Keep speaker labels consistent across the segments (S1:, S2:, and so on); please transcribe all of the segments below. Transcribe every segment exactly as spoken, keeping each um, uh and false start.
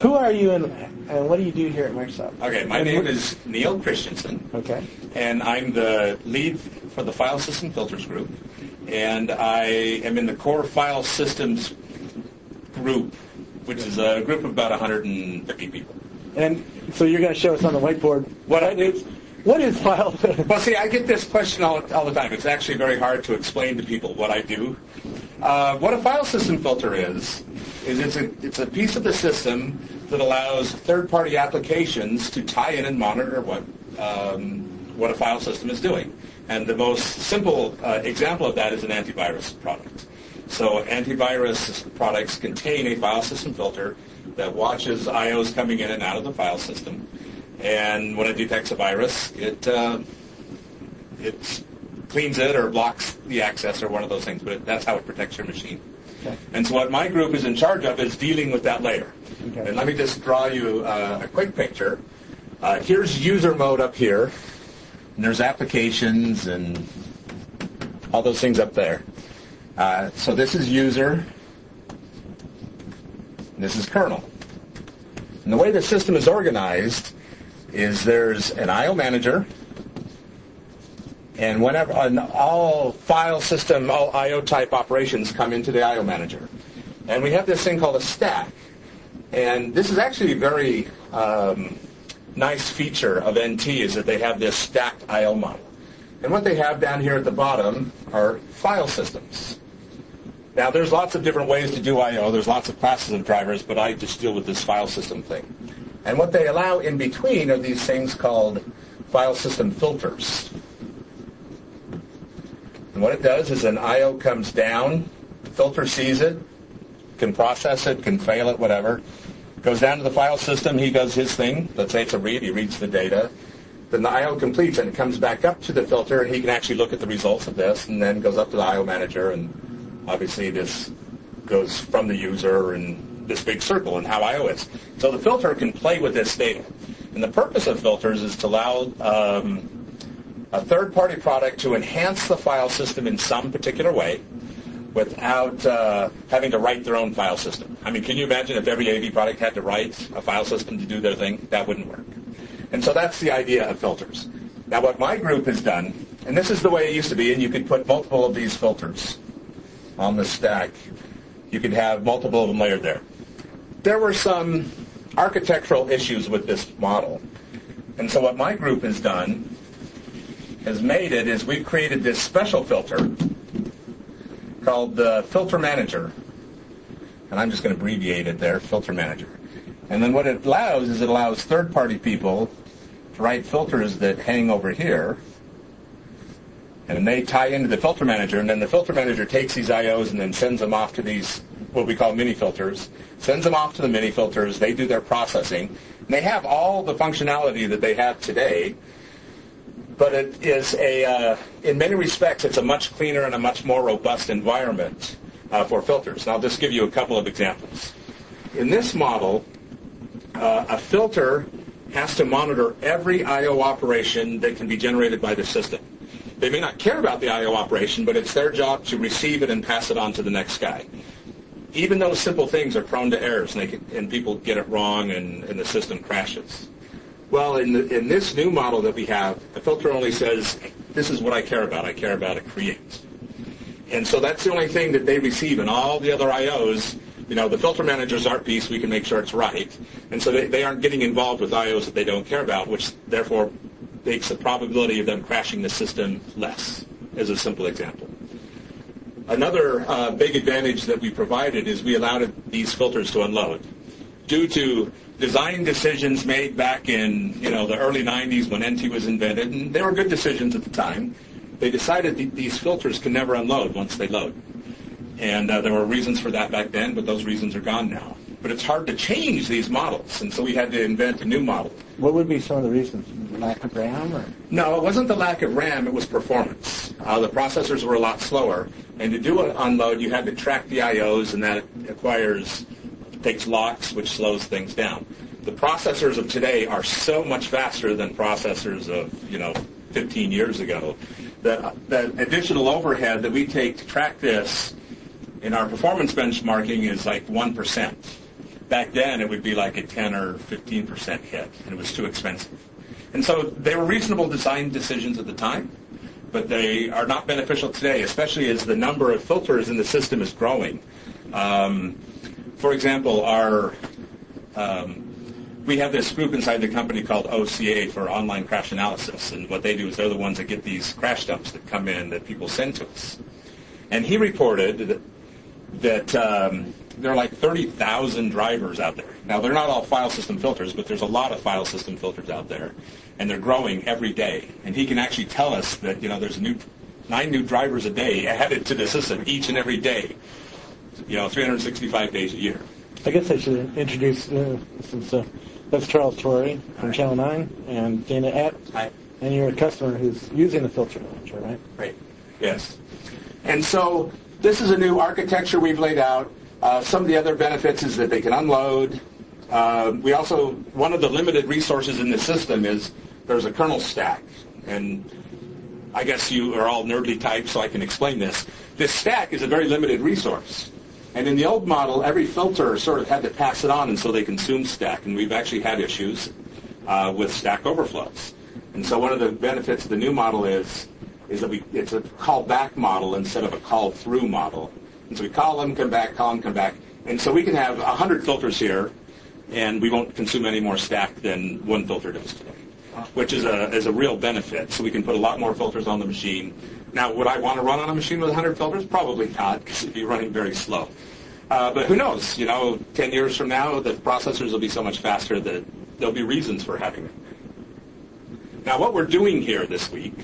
S1: Who are you and, and what do you do here at Microsoft?
S2: Okay, my name is Neil Christensen.
S1: Okay.
S2: And I'm the lead for the File System Filters group. And I am in the Core File Systems group, which is a group of about one hundred fifty people.
S1: And so you're going to show us on the whiteboard
S2: what I do.
S1: What is file?
S2: Well, see, I get this question all, all the time. It's actually very hard to explain to people what I do. Uh, what a file system filter is, is it's a, it's a piece of the system that allows third-party applications to tie in and monitor what, um, what a file system is doing. And the most simple uh, example of that is an antivirus product. So antivirus products contain a file system filter that watches I Os coming in and out of the file system. And when it detects a virus, it uh, it cleans it or blocks the access or one of those things. But it, that's how it protects your machine. Okay. And so what my group is in charge of is dealing with that layer. Okay. And let me just draw you uh, a quick picture. Uh, here's user mode up here. And there's applications and all those things up there. Uh, so this is user. And this is kernel. And the way the system is organized is there's an I O manager, and whenever an, all file system, all I O type operations come into the I O manager. And we have this thing called a stack. And this is actually a very um, nice feature of N T is that they have this stacked I O model. And what they have down here at the bottom are file systems. Now, there's lots of different ways to do I O. There's lots of classes of drivers, but I just deal with this file system thing. And what they allow in between are these things called file system filters. And what it does is an I O comes down, the filter sees it, can process it, can fail it, whatever. Goes down to the file system, he does his thing. Let's say it's a read, he reads the data. Then the I O completes and it comes back up to the filter, and he can actually look at the results of this, and then goes up to the I O manager, and obviously this goes from the user and this big circle and how I O is. So the filter can play with this data. And the purpose of filters is to allow um, a third-party product to enhance the file system in some particular way without uh, having to write their own file system. I mean, can you imagine if every A V product had to write a file system to do their thing? That wouldn't work. And so that's the idea of filters. Now what my group has done, and this is the way it used to be, and you could put multiple of these filters on the stack. You could have multiple of them layered there. There were some architectural issues with this model. And so what my group has done has made it is we've created this special filter called the Filter Manager. And I'm just going to abbreviate it there, Filter Manager. And then what it allows is it allows third-party people to write filters that hang over here. And they tie into the Filter Manager, and then the Filter Manager takes these I Os and then sends them off to these, what we call mini filters, sends them off to the mini filters, they do their processing, and they have all the functionality that they have today, but it is a, uh, in many respects, it's a much cleaner and a much more robust environment uh, for filters. And I'll just give you a couple of examples. In this model, uh, a filter has to monitor every I O operation that can be generated by the system. They may not care about the I O operation, but it's their job to receive it and pass it on to the next guy. Even those simple things are prone to errors, and, they can, and people get it wrong, and, and the system crashes. Well, in, the, in this new model that we have, the filter only says, this is what I care about. I care about a create. And so that's the only thing that they receive, and all the other I Os, you know, the filter manager's our piece, we can make sure it's right. And so they, they aren't getting involved with I Os that they don't care about, which therefore makes the probability of them crashing the system less, as a simple example. Another uh, big advantage that we provided is we allowed these filters to unload. Due to design decisions made back in, you know, the early nineties when N T was invented, and they were good decisions at the time, they decided th- these filters can never unload once they load. And uh, there were reasons for that back then, but those reasons are gone now. But it's hard to change these models, and so we had to invent a new model.
S1: What would be some of the reasons? Lack of RAM? Or?
S2: No, it wasn't the lack of RAM, it was performance. Uh, the processors were a lot slower, and to do an unload, you had to track the I Os, and that acquires, takes locks, which slows things down. The processors of today are so much faster than processors of, you know, fifteen years ago, that that additional overhead that we take to track this in our performance benchmarking is like one percent. back then it would be like a ten or fifteen percent hit, and it was too expensive. And so they were reasonable design decisions at the time, but they are not beneficial today, especially as the number of filters in the system is growing. Um, for example, our um, we have this group inside the company called O C A for Online Crash Analysis, and what they do is they're the ones that get these crash dumps that come in that people send to us. And he reported that, that um, there are like thirty thousand drivers out there. Now, they're not all file system filters, but there's a lot of file system filters out there, and they're growing every day. And he can actually tell us that, you know, there's a new, nine new drivers a day added to the system each and every day, you know, three hundred sixty-five days a year.
S1: I guess I should introduce, uh, since uh, that's Charles Torrey from
S2: Hi.
S1: Channel nine, and Dana Att.
S2: Hi.
S1: And you're a customer who's using the filter launcher, right?
S2: Right. Yes. And so this is a new architecture we've laid out. Uh, some of the other benefits is that they can unload. Uh, we also, one of the limited resources in the system is there's a kernel stack. And I guess you are all nerdy types, so I can explain this. This stack is a very limited resource. And in the old model, every filter sort of had to pass it on, and so they consumed stack. And we've actually had issues uh, with stack overflows. And so one of the benefits of the new model is is that we it's a call-back model instead of a call-through model. And so we call them, come back, call them, come back. And so we can have one hundred filters here, and we won't consume any more stack than one filter does today, which is a is a real benefit. So we can put a lot more filters on the machine. Now, would I want to run on a machine with one hundred filters? Probably not, because it'd be running very slow. Uh, but who knows? You know, ten years from now, the processors will be so much faster that there'll be reasons for having them. Now, what we're doing here this week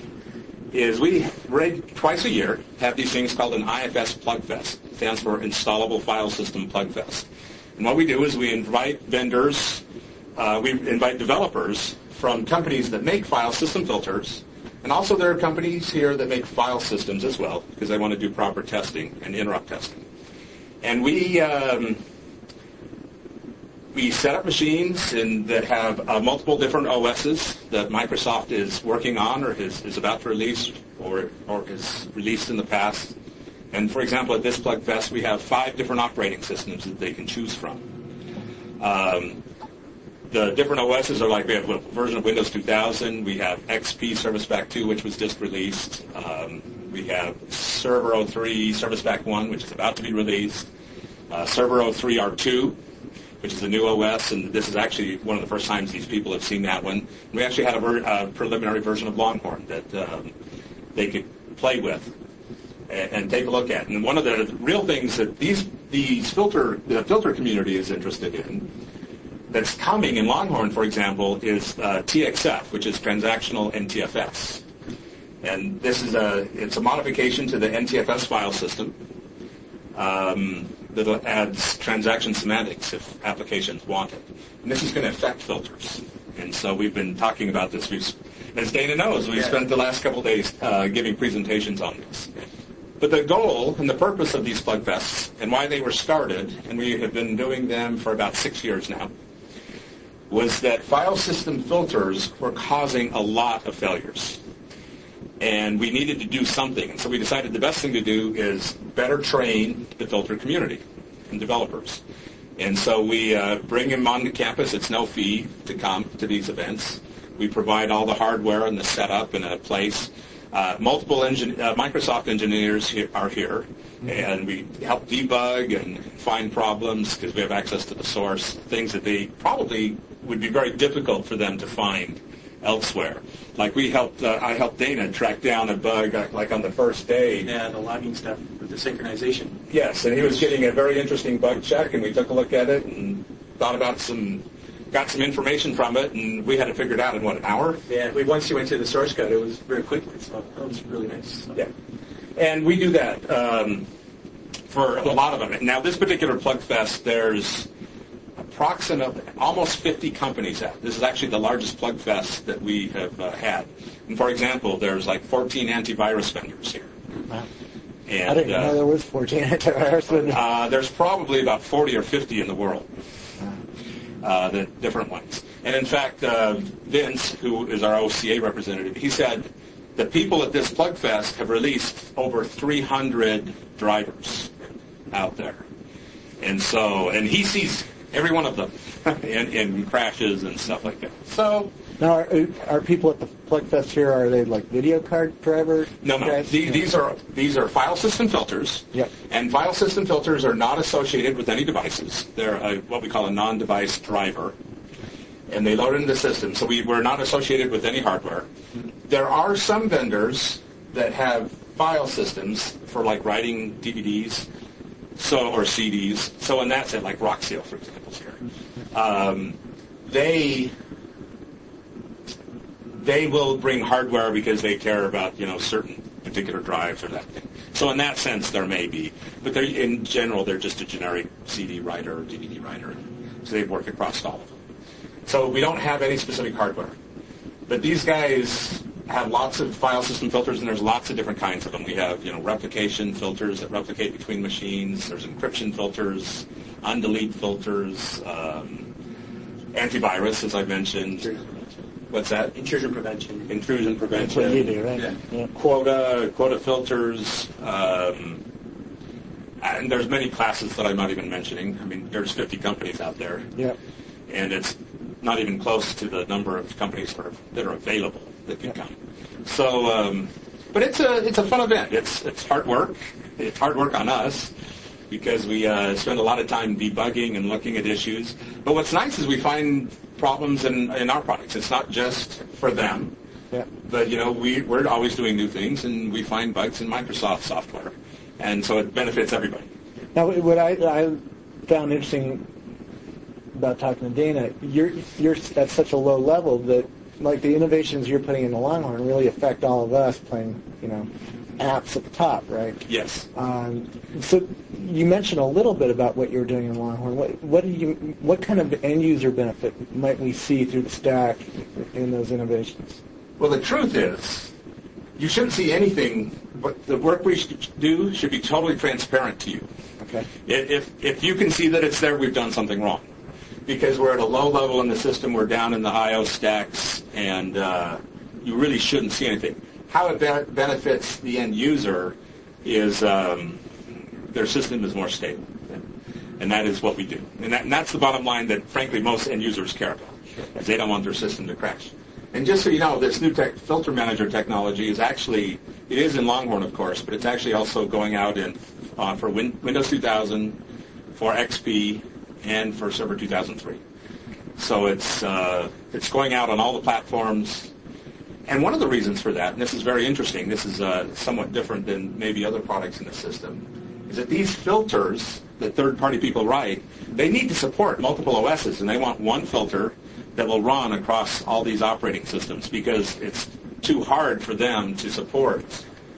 S2: is we, right, twice a year, have these things called an I F S Plugfest. It stands for Installable File System Plugfest. And what we do is we invite vendors, uh, we invite developers from companies that make file system filters, and also there are companies here that make file systems as well, because they want to do proper testing and interrupt testing. And we um, we set up machines in, that have uh, multiple different O Ss that Microsoft is working on or is, is about to release or, or is released in the past. And for example, at this Plugfest, we have five different operating systems that they can choose from. Um, the different O Ss are like, we have a version of Windows two thousand, we have X P Service Pack two, which was just released. Um, we have Server oh three Service Pack one, which is about to be released. Uh, Server oh three R two, which is a new O S, and this is actually one of the first times these people have seen that one. And we actually had a ver- uh, preliminary version of Longhorn that um, they could play with and, and take a look at. And one of the real things that these these filter the filter community is interested in that's coming in Longhorn, for example, is uh, T X F, which is transactional N T F S. And this is a it's a modification to the N T F S file system. Um, that adds transaction semantics if applications want it. And this is going to affect filters. And so we've been talking about this. We've, as Dana knows, we've
S3: yeah.
S2: spent the last couple of days uh, giving presentations on this. But the goal and the purpose of these Plugfests and why they were started, and we have been doing them for about six years now, was that file system filters were causing a lot of failures. And we needed to do something. And so we decided the best thing to do is better train the filter community and developers. And so we uh, bring them onto campus. It's no fee to come to these events. We provide all the hardware and the setup and a place. Uh, multiple engin- uh, Microsoft engineers here, are here, and we help debug and find problems because we have access to the source, things that they probably would be very difficult for them to find elsewhere. Like we helped, uh, I helped Dana track down a bug uh, like on the first day.
S3: Yeah, the logging stuff with the synchronization.
S2: Yes, and he was getting a very interesting bug check, and we took a look at it and thought about some, got some information from it, and we had it figured out in, what, an hour?
S3: Yeah, we once you went to the source code, it was very quickly, so that was really nice. So.
S2: Yeah, and we do that um, for a lot of them. Now, this particular Plugfest, there's approximately almost fifty companies at. This is actually the largest Plugfest that we have uh, had. And for example, there's like fourteen antivirus vendors here.
S1: Wow.
S2: And,
S1: I didn't
S2: uh,
S1: know there was fourteen antivirus vendors.
S2: Uh, there's probably about forty or fifty in the world, uh, the different ones. And in fact, uh, Vince, who is our O C A representative, he said the people at this Plugfest have released over three hundred drivers out there. And so, and he sees Every one of them, and, and crashes and stuff like that. So
S1: now, are, are people at the PlugFest here? Are they like video card driver?
S2: no, no.
S1: guys?
S2: These, these are these are file system filters.
S1: Yep.
S2: And file system filters are not associated with any devices. They're a, what we call a non-device driver, and they load into the system. So we, we're not associated with any hardware. There are some vendors that have file systems for like writing D V Ds. So, or C Ds. So in that sense, like Rockseal, for example, is here. Um, they they will bring hardware because they care about, you know, certain particular drives or that thing. So in that sense, there may be. But they're, in general, they're just a generic C D writer or D V D writer. So they work across all of them. So we don't have any specific hardware. But these guys have lots of file system filters, and there's lots of different kinds of them. We have, you know, replication filters that replicate between machines. There's encryption filters, undelete filters, um, antivirus, as I mentioned. What's that?
S3: Intrusion prevention.
S2: Intrusion prevention.
S1: That's what you do, right?
S3: Yeah.
S1: Yeah.
S2: Quota, quota filters. Um, and there's many classes that I'm not even mentioning. I mean, there's fifty companies out there.
S1: Yep.
S2: And it's not even close to the number of companies that are, that are available that can come. So, um, but it's a it's a fun event. It's it's hard work. It's hard work on us because we uh, spend a lot of time debugging and looking at issues. But what's nice is we find problems in, in our products. It's not just for them.
S1: Yeah.
S2: But you know, we we're always doing new things, and we find bugs in Microsoft software, and so it benefits everybody.
S1: Now, what I, I found interesting about talking to Dana, you're you're at such a low level that, like, the innovations you're putting into Longhorn really affect all of us playing, you know, apps at the top, right?
S2: Yes.
S1: Um, so you mentioned a little bit about what you're doing in Longhorn. What what do you what kind of end user benefit might we see through the stack in those innovations?
S2: Well, the truth is, you shouldn't see anything. But the work we should do should be totally transparent to you.
S1: Okay.
S2: If if you can see that it's there, we've done something wrong. Because we're at a low level in the system, we're down in the I O stacks, and uh, you really shouldn't see anything. How it be- benefits the end user is um, their system is more stable, and that is what we do. And, that, and that's the bottom line that, frankly, most end users care about, is they don't want their system to crash. And just so you know, this new tech, filter manager technology is actually, it is in Longhorn, of course, but it's actually also going out in uh, for Win- Windows two thousand, for X P, and for Server two thousand three. So it's uh, it's going out on all the platforms. And one of the reasons for that, and this is very interesting, this is uh, somewhat different than maybe other products in the system, is that these filters that third-party people write, they need to support multiple O Ss, and they want one filter that will run across all these operating systems because it's too hard for them to support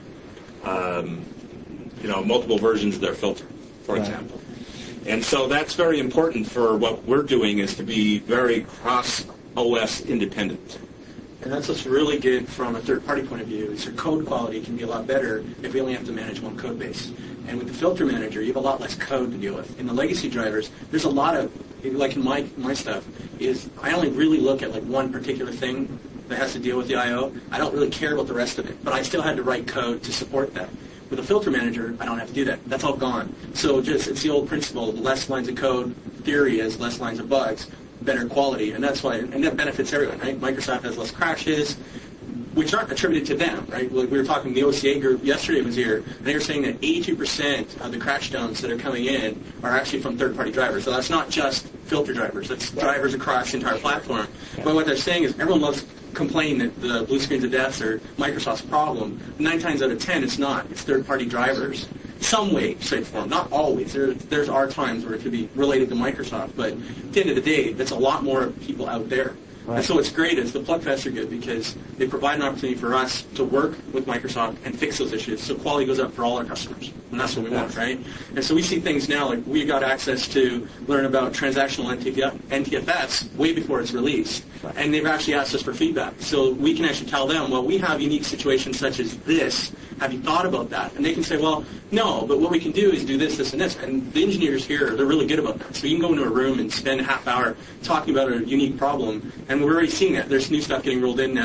S2: um, you know, multiple versions of their filter, for
S1: Right.
S2: example. And so that's very important for what we're doing, is to be very cross-O S independent.
S3: And that's what's really good from a third-party point of view, is your code quality can be a lot better if we only have to manage one code base. And with the filter manager, you have a lot less code to deal with. In the legacy drivers, there's a lot of, like in my my stuff, is I only really look at like one particular thing that has to deal with the I O. I don't really care about the rest of it, but I still had to write code to support that. With a filter manager, I don't have to do that. That's all gone. So just it's the old principle: less lines of code. Theory is less lines of bugs, better quality, and that's why, and that benefits everyone, right? Microsoft has less crashes, which aren't attributed to them, right? Like we were talking, the O C A group yesterday was here, and they were saying that eighty-two percent of the crash dumps that are coming in are actually from third-party drivers. So that's not just filter drivers; that's drivers across the entire platform. But what they're saying is everyone loves complain that the blue screens of deaths are Microsoft's problem. Nine times out of ten, it's not. It's third-party drivers. Some way, shape, form. Not always. There, there's are times where it could be related to Microsoft, but at the end of the day, that's a lot more people out there.
S1: Right.
S3: And so what's great is the PlugFests are good because they provide an opportunity for us to work with Microsoft and fix those issues so quality goes up for all our customers. And that's what we want, right? And so we see things now, like we got access to learn about transactional N T F S way before it's released. And they've actually asked us for feedback. So we can actually tell them, well, we have unique situations such as this. Have you thought about that? And they can say, well, no, but what we can do is do this, this, and this. And the engineers here, they're really good about that. So you can go into a room and spend a half hour talking about a unique problem. And we're already seeing that. There's new stuff getting rolled in now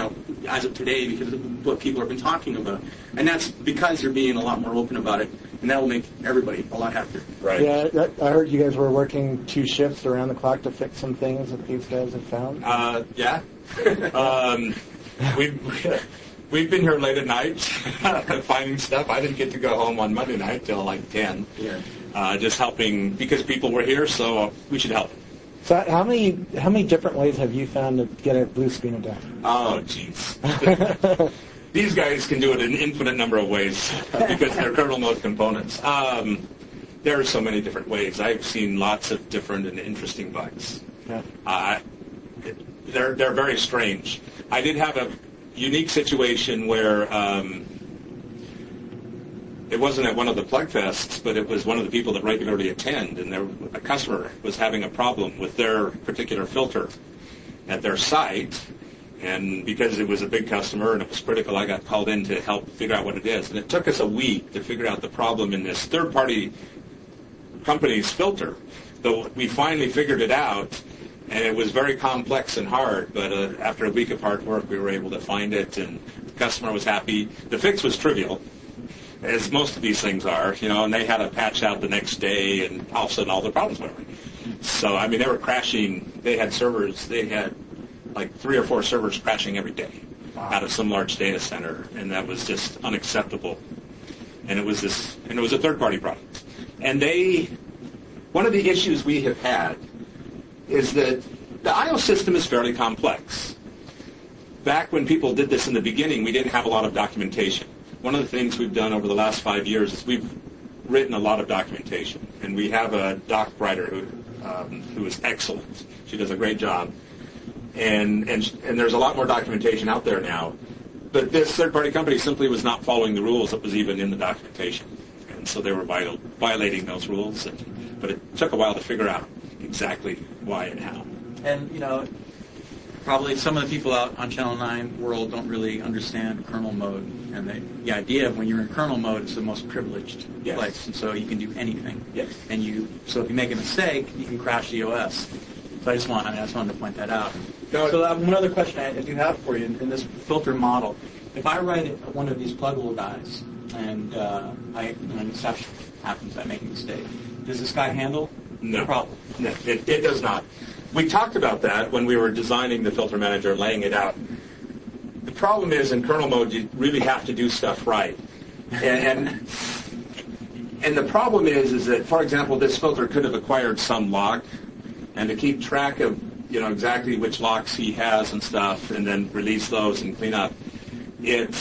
S3: as of today because of what people have been talking about. And that's because you're being a lot more open about it, and that will make everybody a lot happier.
S2: Right.
S1: Yeah, that, I heard you guys were working two shifts around the clock to fix some things that these guys have found.
S2: Uh, yeah. um, we've, we've been here late at night finding stuff. I didn't get to go home on Monday night till like ten.
S3: Yeah.
S2: Uh, just helping because people were here, so we should help.
S1: So how many how many different ways have you found to get a blue screen of death?
S2: Oh, jeez. These guys can do it an infinite number of ways because they're kernel mode components. Um, there are so many different ways. I've seen lots of different and interesting bugs.
S1: Yeah.
S2: Uh, it, they're they're very strange. I did have a unique situation where um, it wasn't at one of the plug fests, but it was one of the people that regularly attend, and there, a customer was having a problem with their particular filter at their site. And because it was a big customer and it was critical, I got called in to help figure out what it is. And it took us a week to figure out the problem in this third-party company's filter. Though we finally figured it out, and it was very complex and hard. But uh, after a week of hard work, we were able to find it, and the customer was happy. The fix was trivial, as most of these things are, you know, and they had a patch out the next day, and all of a sudden all the problems went away. So, I mean, they were crashing. They had servers. They had like three or four servers crashing every day out of some large data center, and that was just unacceptable. And it was this, and it was a third-party product. And they, one of the issues we have had is that the I O system is fairly complex. Back when people did this in the beginning, we didn't have a lot of documentation. One of the things we've done over the last five years is we've written a lot of documentation, and we have a doc writer who, um, who is excellent. She does a great job. And, and and there's a lot more documentation out there now. But this third-party company simply was not following the rules that was even in the documentation. And so they were viol- violating those rules. And, but it took a while to figure out exactly why and how.
S4: And, you know, probably some of the people out on Channel nine world don't really understand kernel mode. And the, the idea of when you're in kernel mode is the most privileged
S2: Yes.
S4: place. And so you can do anything.
S2: Yes.
S4: And you, so if you make a mistake, you can crash the O S. So I just want, I mean, I just wanted to point that out.
S2: No,
S4: so uh, one other question I do have for you in, in this filter model: if I write one of these pluggable guys, and uh, I, an exception happens, I make a mistake, does this guy handle
S2: no.
S4: the problem?
S2: No, it, it does not. We talked about that when we were designing the filter manager, laying it out. The problem is in kernel mode, you really have to do stuff right, and. and And the problem is, is that, for example, this filter could have acquired some lock, and to keep track of, you know, exactly which locks he has and stuff, and then release those and clean up, it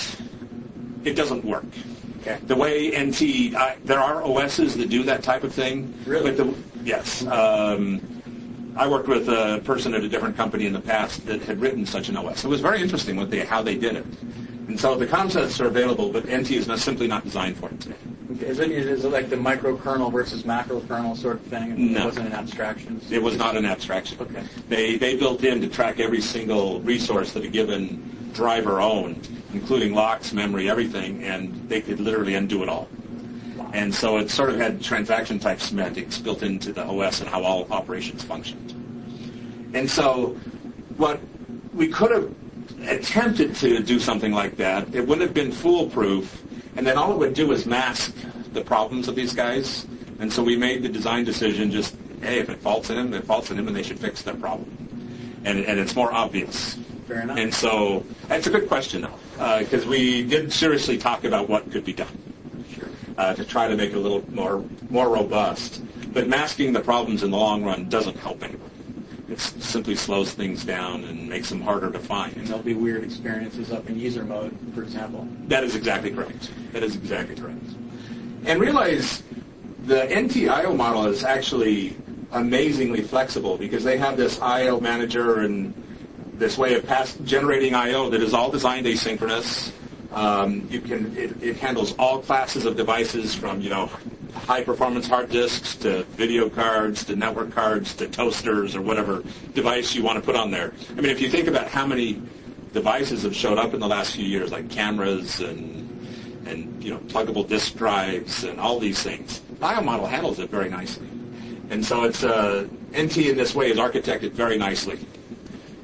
S2: it doesn't work.
S3: Okay.
S2: The way N T, uh, there are O Ss that do that type of thing.
S3: Really?
S2: But the, yes. Um, I worked with a person at a different company in the past that had written such an O S. It was very interesting what they, how they did it. And so the concepts are available, but N T is not, simply not designed for it today.
S4: Is it, is it like the microkernel versus macrokernel sort of thing?
S2: No.
S4: It wasn't an abstraction?
S2: It was not an abstraction.
S4: Okay.
S2: They they built in to track every single resource that a given driver owned, including locks, memory, everything, and they could literally undo it all. And so it sort of had transaction type semantics built into the O S and how all operations functioned. And so what we could have attempted to do something like that, it wouldn't have been foolproof, and then all it would do is mask the problems of these guys. And so we made the design decision just, hey, if it faults in them, it faults in them, and they should fix their problem. And, and it's more obvious.
S4: Fair enough.
S2: And so that's a good question, though, because uh, we did seriously talk about what could be done
S4: Sure.
S2: uh, to try to make it a little more more robust. But masking the problems in the long run doesn't help anyone. It simply slows things down and makes them harder to
S4: And
S2: find.
S4: there'll be weird experiences up in user mode, for example.
S2: That is exactly correct. That is exactly correct. And realize the N T I O model is actually amazingly flexible because they have this I O manager and this way of pass- generating I O that is all designed asynchronous. Um, you can it, it handles all classes of devices from, you know, high-performance hard disks to video cards to network cards to toasters or whatever device you want to put on there. I mean, if you think about how many devices have showed up in the last few years, like cameras and and you know pluggable disk drives and all these things, the I O model handles it very nicely. And so it's uh, N T in this way is architected very nicely.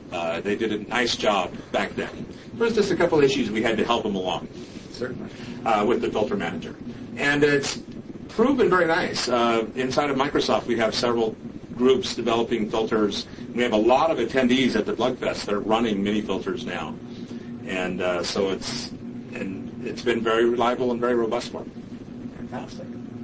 S2: Uh, they did a nice job back then. There's just a couple issues we had to help them along.
S3: Certainly.
S2: Uh, with the filter manager. And it's proven very nice. Uh, inside of Microsoft, we have several groups developing filters. We have a lot of attendees at the Blugfest that are running mini filters now. And uh, so it's and it's been very reliable and very robust for them.
S3: Fantastic.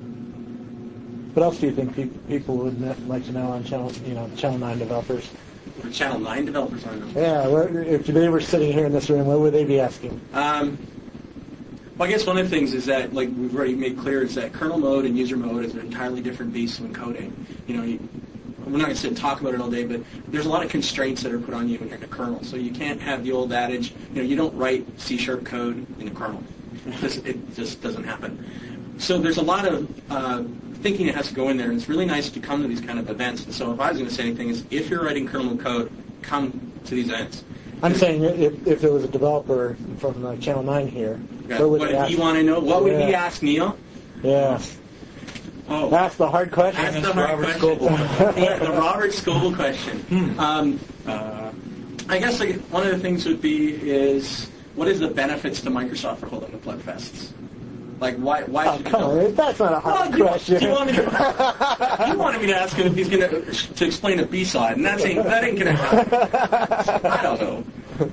S1: What else do you think pe- people would ne- like to know on Channel, you know, Channel nine developers?
S3: For Channel nine developers on them.
S1: Yeah, what, if they were sitting here in this room, what would they be asking?
S3: Um, well, I guess one of the things is that, like we've already made clear, is that kernel mode and user mode is an entirely different beast when coding. You know, you, we're not going to sit and talk about it all day, but there's a lot of constraints that are put on you when you're in a kernel. So you can't have the old adage, you know, you don't write C-sharp code in a kernel. It just, it just doesn't happen. So there's a lot of uh, thinking that has to go in there, and it's really nice to come to these kind of events. And so if I was going to say anything, is if you're writing kernel code, come to these events.
S1: I'm saying if, if there was a developer from uh, Channel nine here,
S3: Yeah.
S1: what would
S3: What
S1: they
S3: do
S1: ask?
S3: you want to know? What would
S1: Yeah.
S3: he ask Neil?
S1: Yeah.
S3: Oh,
S1: That's the hard question.
S3: That's the hard
S4: Robert
S3: question.
S4: Scoble.
S3: Yeah, the Robert Scoble question. Um,
S4: Uh,
S3: I guess like, one of the things would be is, what is the benefits to Microsoft for holding the Plugfests? Like, why? Why
S1: Oh,
S3: should
S1: come
S3: you
S1: on, that's not a hard
S3: Well, you,
S1: question.
S3: you, wanted to, you wanted me to ask him if he's going to to explain a B-side, and that's ain't, that ain't going to happen. I don't know.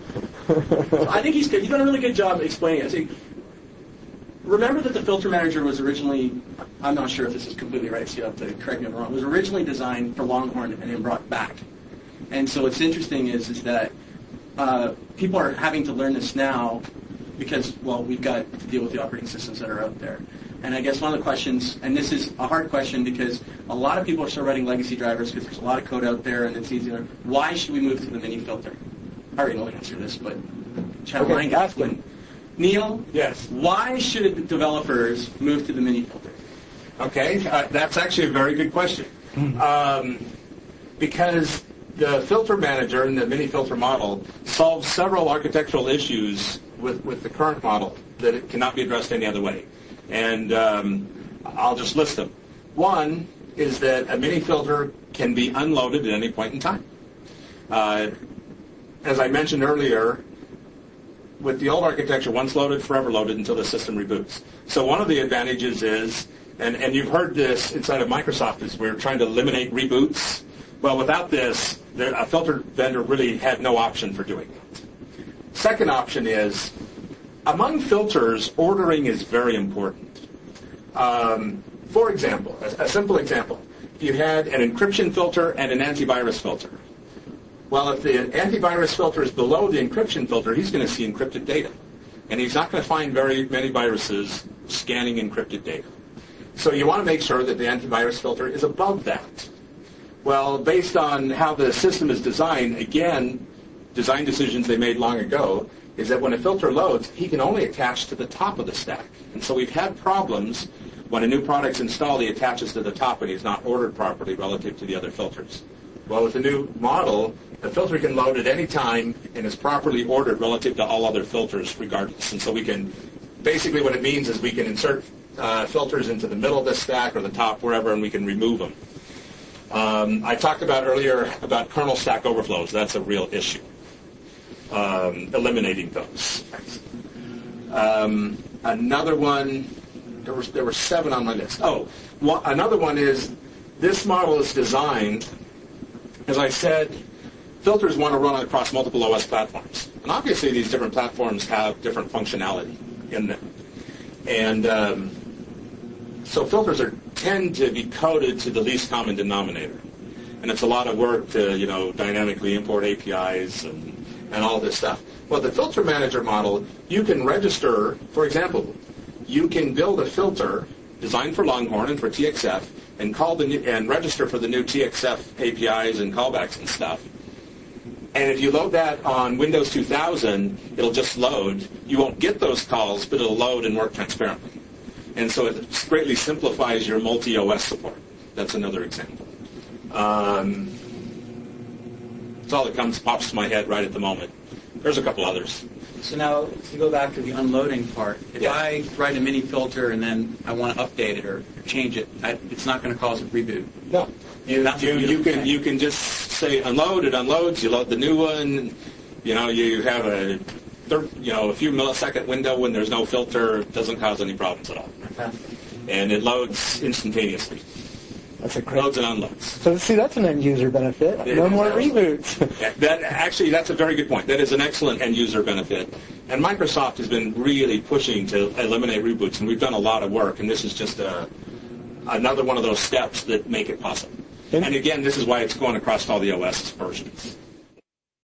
S3: I think he's good. He's done a really good job explaining it. See, remember that the filter manager was originally, I'm not sure if this is completely right, so you have to correct me if I'm wrong, was originally designed for Longhorn and then brought back. And so what's interesting is, is that uh, people are having to learn this now because, well, we've got to deal with the operating systems that are out there. And I guess one of the questions, and this is a hard question because a lot of people are still writing legacy drivers because there's a lot of code out there and it's easier. Why should we move to the mini filter? I already know the answer to this, but Channel
S1: Okay,
S3: nine guys
S1: ask him.
S3: wouldn't. Neil?
S2: Yes.
S3: Why should developers move to the mini filter?
S2: Okay, uh, that's actually a very good question. Um, because the filter manager and the mini filter model solves several architectural issues with, with the current model that it cannot be addressed any other way. And um, I'll just list them. One is that a mini filter can be unloaded at any point in time. Uh, as I mentioned earlier, with the old architecture, once loaded, forever loaded until the system reboots. So one of the advantages is, and, and you've heard this inside of Microsoft, is we're trying to eliminate reboots. Well, without this, there, a filter vendor really had no option for doing that. Second option is, among filters, ordering is very important. Um, for example, a, a simple example, if you had an encryption filter and an antivirus filter. Well, if the antivirus filter is below the encryption filter, he's going to see encrypted data. And he's not going to find very many viruses scanning encrypted data. So you want to make sure that the antivirus filter is above that. Well, based on how the system is designed, again, design decisions they made long ago, is that when a filter loads, he can only attach to the top of the stack. And so we've had problems when a new product's installed, he attaches to the top and he's not ordered properly relative to the other filters. Well, with the new model, the filter can load at any time and is properly ordered relative to all other filters regardless. And so we can, basically what it means is we can insert uh, filters into the middle of the stack or the top, wherever, and we can remove them. Um, I talked about earlier about kernel stack overflows. That's a real issue. Um, eliminating those. Um, another one, there were, there were seven on my list. Oh, one, another one is this model is designed, as I said, filters want to run across multiple O S platforms. And obviously these different platforms have different functionality in them. And um, so filters are tend to be coded to the least common denominator. And it's a lot of work to, you know, dynamically import A P Is and, and all this stuff. Well, the filter manager model, you can register, for example, you can build a filter designed for Longhorn and for T X F and call the new, and register for the new T X F A P Is and callbacks and stuff. And if you load that on Windows two thousand, it'll just load. You won't get those calls, but it'll load and work transparently. And so it greatly simplifies your multi-O S support. That's another example. Um, that's all that comes pops to my head right at the moment. There's a couple others.
S4: So now, to go back to the unloading part, if
S2: Yeah.
S4: I write a mini filter and then I want to update it or change it, I, it's not going to cause a reboot.
S2: No. You,
S3: That's
S2: you,
S3: a
S2: you
S3: beautiful
S2: can
S3: thing.
S2: you can just say unload, it unloads, you load the new one, you know, you have a thir- you know, a few millisecond window when there's no filter, it doesn't cause any problems at all. And it loads instantaneously.
S1: That's a great.
S2: Loads and unloads.
S1: So see, that's an end user benefit.
S2: It
S1: No
S2: is,
S1: more
S2: absolutely.
S1: reboots.
S2: Yeah, that actually, that's a very good point. That is an excellent end user benefit. And Microsoft has been really pushing to eliminate reboots, and we've done a lot of work. And this is just a, another one of those steps that make it possible.
S1: And-
S2: And again, this is why it's going across all the O S versions.